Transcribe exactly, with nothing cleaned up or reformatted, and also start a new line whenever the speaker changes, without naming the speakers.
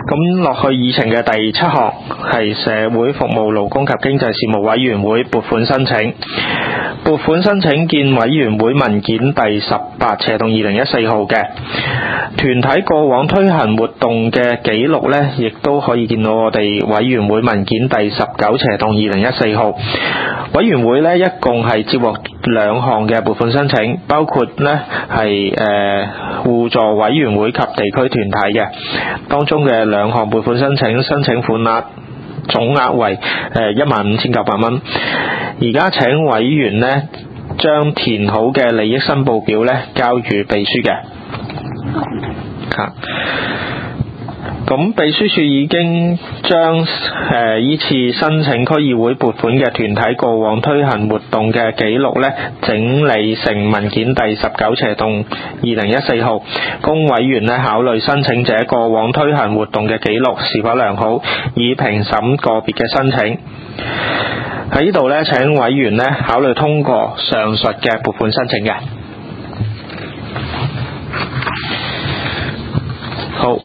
咁落去議程嘅第七項係社會服務勞工及經濟事務委員會撥款申請。撥款申請見委員會文件第十八斜洞二零一四號嘅。團體過往推行活動嘅記錄呢，亦都可以見到我哋委員會文件第十九斜洞二零一四號。委員會呢，一共係接獲兩項嘅撥款申請，包括呢係誒互助委員會及地區團體嘅，當中嘅兩項撥款申請，申請款額總額為誒一萬五千九百蚊。而家請委員呢將填好嘅利益申報表呢交予秘書嘅。嚇，咁秘書處已經將誒依次申請區議會撥款嘅團體過往推行活動嘅記錄呢整理成文件第十九斜洞二零一四號，供委員呢考慮申請者過往推行活動嘅記錄是否良好，以評審個別嘅申請。喺呢度呢，請委員呢考慮通過上述嘅撥款申請嘅。